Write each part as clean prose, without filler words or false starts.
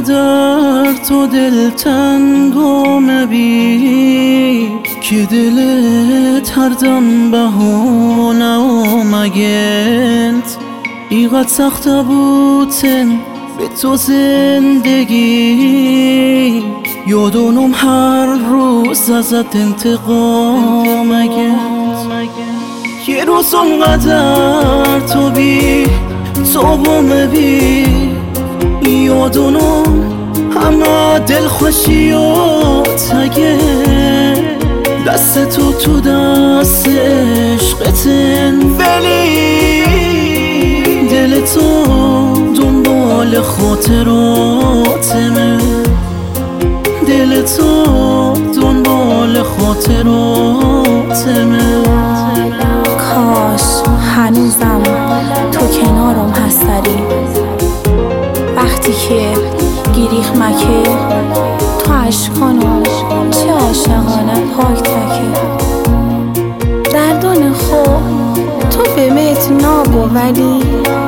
اونقدر تو دلتنگم بی که دلت هر دم بهونه و مگنت ایقدر سخت بودن به تو زندگی یادونم هر روز ازت انتقام گرفت یه روز اونقدر تو بی صبحم بی یادونم همه دل خوشیات اگه دست تو دست عشقتن ولی دل تو دنبال خاطراتمه دل تو دنبال خاطراتمه کاش هنوزم تو کنارم هستری وقتی که گریخ مکه تو عشقانم چه عاشقانه پاک تکه دردان خوب تو به مت نابو ولی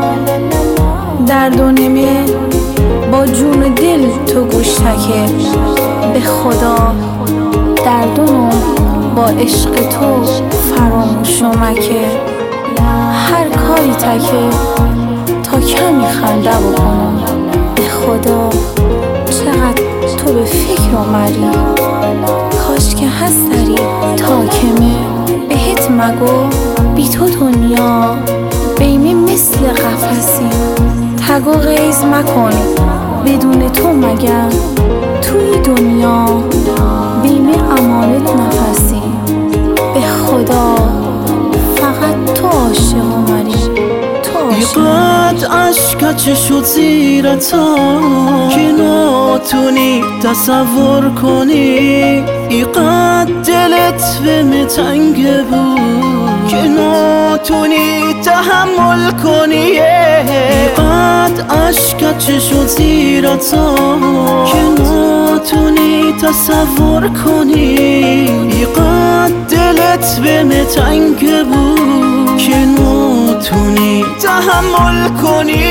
دردانمه با جون دل تو گوش تکه به خدا دردانم با عشق تو فراموشمکه هر کاری تکه تا کمی خنده بکنم به خدا چقدر تو به فکر آمدی کاش که هستری تا کمه بهت مگو بی تو دنیا بیمه مثل قفسی تگو غیز مکن بدون تو مگر توی دنیا بیمه امانت نفسی به خدا فقط تو عاشق اومدی اینقدر عشقت چه شد زیرتا که ناتونی تصور کنی اینقدر دلت به متنگه بود که ناتونی تحمل کنی اینقدر عشقت چه شد زیرتا که ناتونی تصور کنی اینقدر دلت به متنگه بود که ناتونی تحمل کنی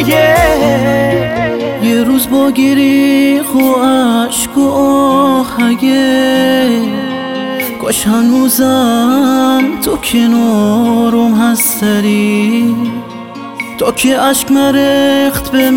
یه روز با گریخ و عشق و آهگه کاش هنوزم تو کنارم هستری تا که عشق مرخت به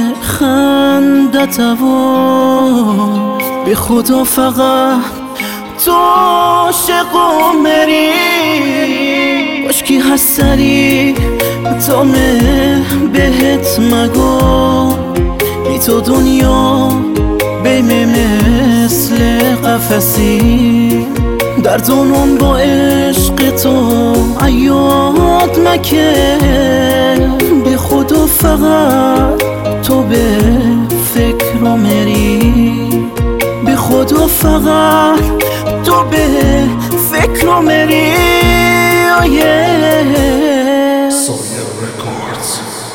خندت و به خدا فقط تو عاشقم مری کاش کی هستری تا بهت مگو بی تو دنیا بیمه مثل قفسی دردانم با عشق تو عیاد مکه به خدا فقط تو به فکر و مری به خدا فقط تو به فکر و مری